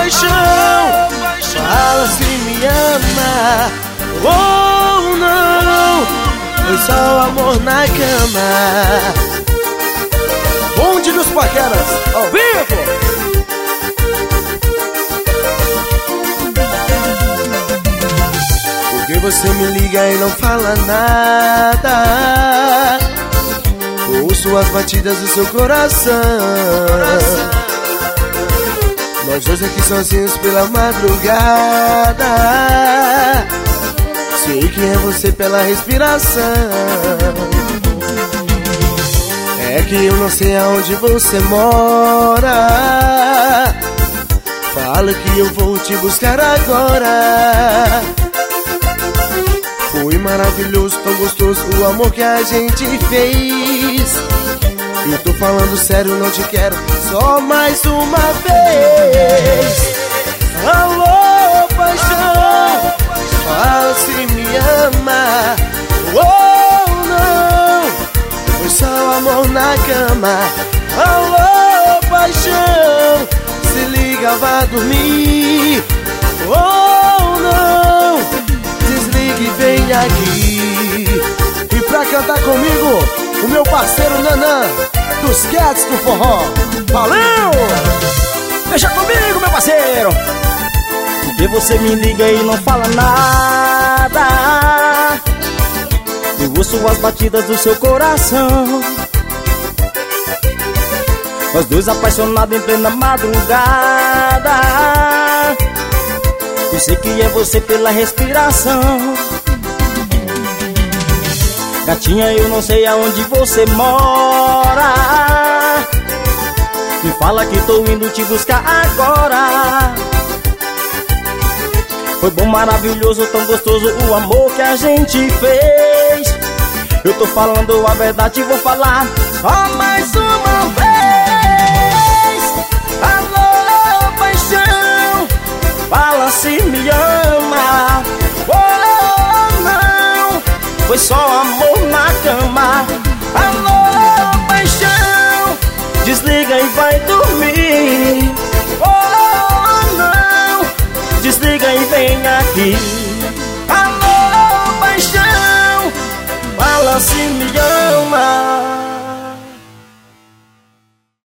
paixão, fala se me ama ou não. Foi só amor na cama. Bonde dos Paqueras, ao vivo. Porque você me liga e não fala nada. Ouço as batidas do seu coração. Nós dois aqui sozinhos pela madrugada. Sei que é você pela respiração. É que eu não sei aonde você mora. Fala que eu vou te buscar agora. Foi maravilhoso, tão gostoso o amor que a gente fez. Eu tô falando sério, não te quero só mais uma vez. Alô, paixão, fala se me ama ou não. Foi só amor na cama. Alô, paixão, se liga, vá dormir ou não. Desligue e vem aqui. E pra cantar comigo, o meu parceiro Nanã, dos Cats do Forró. Valeu! Deixa comigo, meu parceiro. Porque você me liga e não fala nada. Eu ouço as batidas do seu coração. Nós dois apaixonados em plena madrugada. Eu sei que é você pela respiração. Gatinha, eu não sei aonde você mora. Me fala que tô indo te buscar agora. Foi bom, maravilhoso, tão gostoso o amor que a gente fez. Eu tô falando a verdade e vou falar só mais uma vez. Alô, paixão, fala se me ama ou não. Foi só amor na cama. Alô, paixão, desliga e vai dormir. Oh, não, desliga e vem aqui. Alô, paixão, fala se me ama.